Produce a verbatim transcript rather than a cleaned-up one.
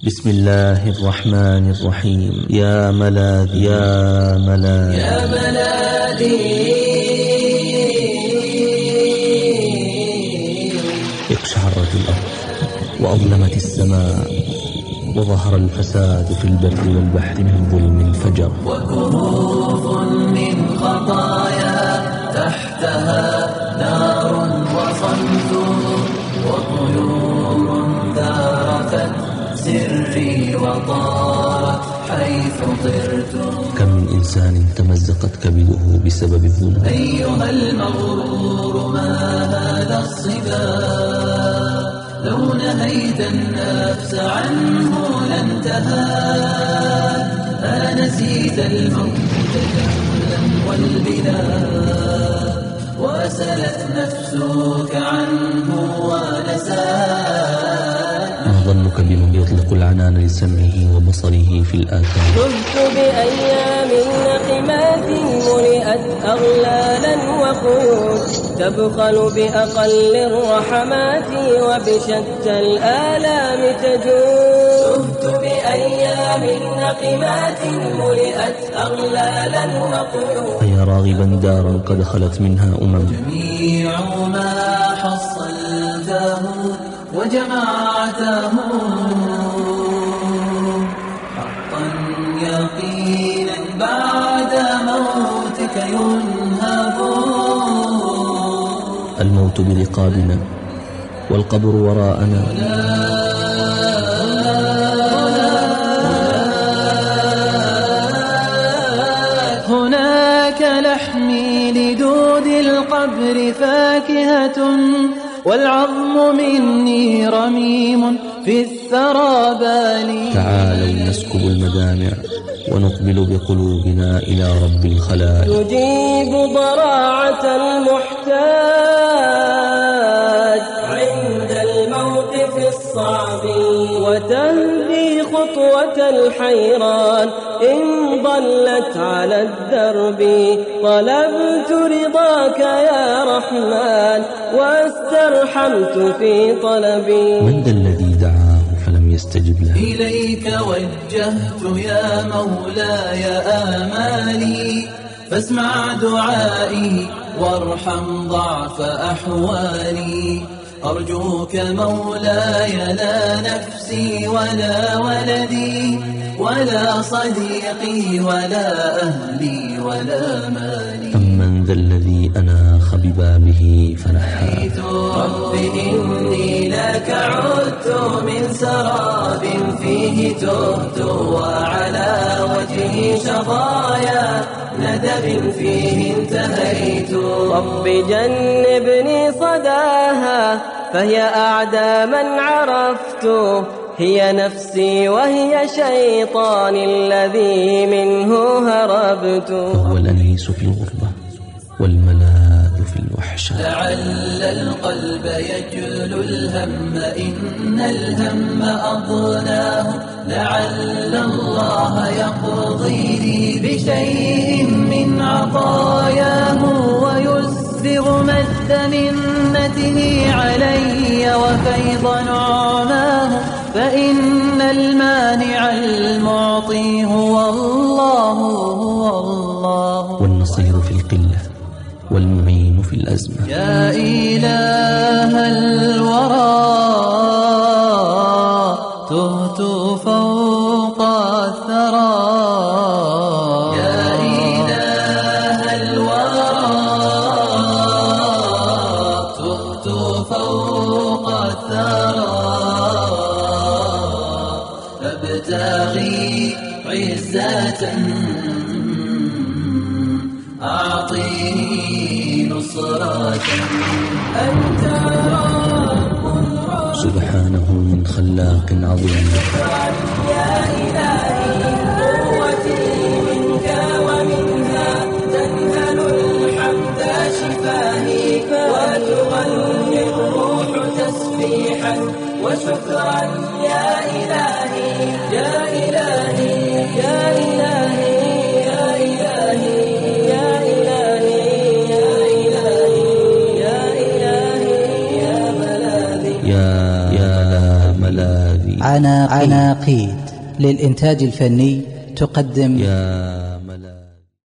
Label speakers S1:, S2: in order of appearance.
S1: بسم الله الرحمن الرحيم. يا ملاذي يا ملاذي
S2: يا ملاذي
S1: اقشعرت الأرض وأظلمت السماء وظهر الفساد في البر والبحر من ظلم فجر،
S2: وكهوف من خطايا تحتها نار وصمت، وطيور ذارفت سري وطارت حيث طرت.
S1: كم من إنسان تمزقت كبده بسبب الظلم.
S2: أيها المغرور ما هذا الصبا، لو نهيت النفس عنه لانتهى. أنسيت الموت جهلا والبلاد، وسلت نفسك عنه ونساك.
S1: ما ظنك بمن يطلق العنان لسمعه وبصره في الآثار؟
S3: تهت بأيام نقمات ملئت أغلالا وقيود، تبخل بأقل الرحمات وبشتى الآلام تجود. تهت بأيام نقمات ملئت أغلالا وقيود،
S1: فيا راغبا دارا قد خلت منها أمم.
S2: جميع ما حصلته وجمعته حقا يقينا بعد موتك ينهب.
S1: الموت برقابنا والقبر وراءنا،
S2: هناك لحمي لدود القبر فاكهة، والعظم مني رميم في الثرى بالي.
S1: تعالوا نسكب المدامع ونقبل بقلوبنا إلى رب الخلائق.
S3: يجيب ضراعة المحتاج عند الموت في الصعب، وتهدي خطوة الحيران إن ضلت على الدرب. طلبت رضاك يا رحمن واسترحمت في طلبي.
S1: من ذا الذي دعاه فلم يستجب له؟
S2: إليك وجهت يا مولاي آمالي، فاسمع دعائي وارحم ضعف أحوالي. أرجوك مولاي لا نفسي ولا ولدي ولا صديقي ولا أهلي ولا مالي.
S1: أمن ذا الذي أناخ ببابه فنحى؟
S2: رب إني لك عدت من سراب فيه تهت، وعلى وجهي شظايا ندب فيه انتهيت.
S3: رب جنبني صداها فهي أعدى من عرفت، هي نفسي وهي شيطاني الذي منه هربت.
S1: فهو الأنيس في الغربة والملاذ في الوحشة.
S2: لعل القلب يجل الهم إن الهم أضناه، لعل الله يقضي لي بشيء من عطاياه، ويسبغ مد منته علي وفيض نعماه. فإن المانع المعطي هو الله هو الله،
S1: والنصير في القلة والمعين في الأزمة.
S2: يا إله الورى تهت فوق الثرى. يا إله الورى تهت فوق الثرى. أبتغي عزة أعطيني نصرة. أنت رب
S1: سبحانه من خلاق عظيم.
S3: يا إلهي قوتي منك ومنها تنهل الحمد شفاهي، وتغني الروح تسبيحا وشكرا. يا إلهي يا إلهي يا إلهي يا إلهي يا إلهي يا إلهي يا إلهي يا ملاذي.
S1: يا يا لا ملاذي.
S4: عناقيد للإنتاج الفني تقدم
S1: يا ملاذي.